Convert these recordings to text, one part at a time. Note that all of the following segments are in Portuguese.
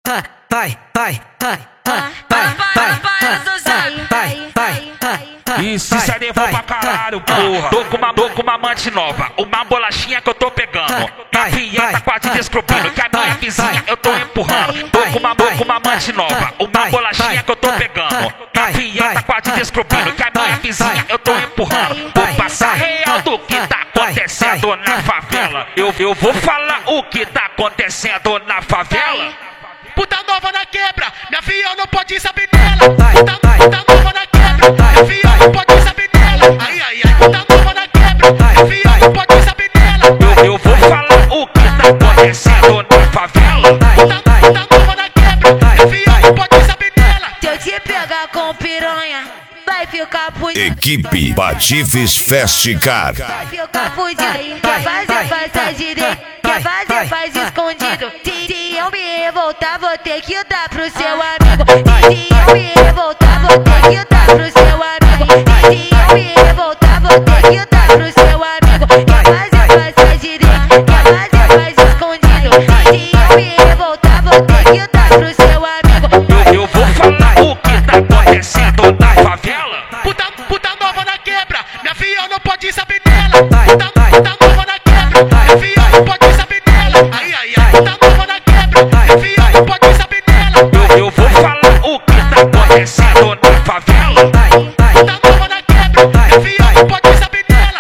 E se CD for pra caralho, porra. Tô com uma amante nova, uma bolachinha que eu tô pegando. A filha tá quase descobrindo que a minha vizinha eu tô empurrando. Tô com uma amante nova, uma bolachinha que eu tô pegando. A filha tá quase descobrindo que a minha vizinha eu tô empurrando. Vou passar real do que tá acontecendo na favela. Eu vou falar o que tá acontecendo na favela. Puta nova na quebra, minha filha não pode saber dela. Puta nova na quebra, minha filha não pode saber dela. Ai, puta nova na quebra, minha filha não pode saber dela. Eu vou falar o que tá acontecendo na favela. Puta nova na quebra, minha filha não pode saber dela. Se eu te pegar com piranha, vai ficar fudido. Equipe Patifes Fast Car. Vai ficar fudido. Quer fazer, faz direito. Quer fazer, faz escondido. Se eu me revoltar, vou ter que dar pro seu amigo. Se eu me revoltar, vou ter que dar pro seu amigo. Se eu me revoltar, vou ter que dar pro seu amigo. Quer fazer, faz direito. Quer fazer, faz escondido. Se eu me revoltar, vou ter que dar pro seu amigo. Eu vou falar o que tá acontecendo na favela. Puta nova na quebra, minha filha não pode saber dela. Puta nova na quebra, minha filha não pode saber dela. Ai, puta nova na quebra, minha filha não pode saber dela. Eu vou falar o que tá acontecendo na favela. Puta nova na quebra, minha filha não pode saber dela.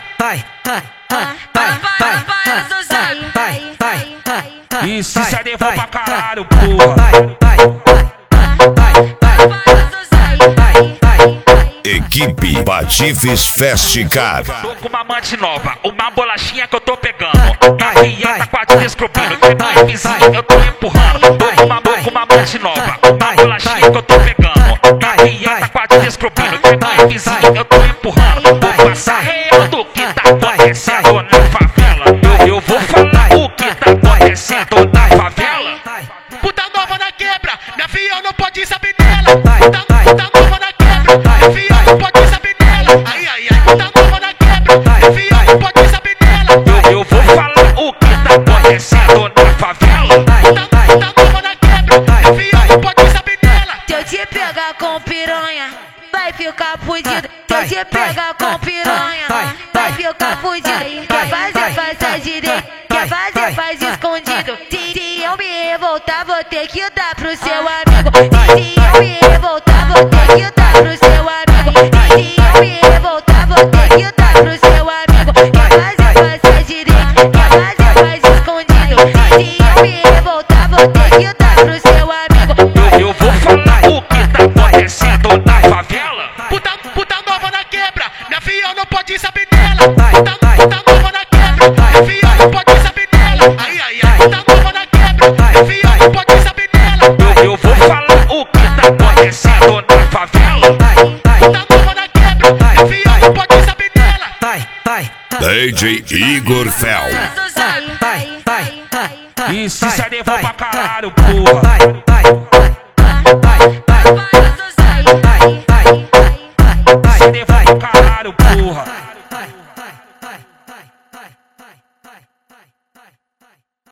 E se CD for pra caralho, porra. Equipe Patifes Fast Car. Tô com uma amante nova, uma bolachinha que eu tô pegando. A filha tá quase descobrindo que a minha vizinha eu tô empurrando. Tô com uma amante nova, uma bolachinha que eu tô pegando. A filha tá quase descobrindo que a minha vizinha eu tô empurrando. Vou passar real do que tá acontecendo na favela. Eu vou falar o que tá acontecendo na favela. Puta nova na quebra, minha filha não pode saber dela. Puta nova na quebra, minha filha não pode saber dela. Ai, puta nova na quebra, minha filha não pode saber dela. Eu vou falar o que tá acontecendo na favela. Puta nova na quebra, minha filha não pode saber dela. Se eu te pegar com piranha, vai ficar fudido. Se eu te pegar com piranha, vai ficar fudido. Quer fazer, faz direito. Quer fazer, faz escondido. Se eu me revoltar, vou ter que dar pro seu amigo. Se eu me revoltar, vou ter que dar pro seu amigo. Se eu me revoltar, vou ter que dar pro seu amigo. Quer fazer, faz direito. Quer fazer, faz escondido. Se eu me revoltar, vou ter que dar pro seu amigo. Eu vou falar o que tá acontecendo na favela. Puta nova na quebra, minha filha não pode saber dela. Puta nova na quebra, minha filha não pode saber dela. Ai, puta nova na quebra, minha filha não pode saber dela. Eu vou falar o que tá acontecendo na favela. Puta nova na quebra, minha filha não pode saber dela. DJ Igor Fel. E se CD for pra caralho, porra.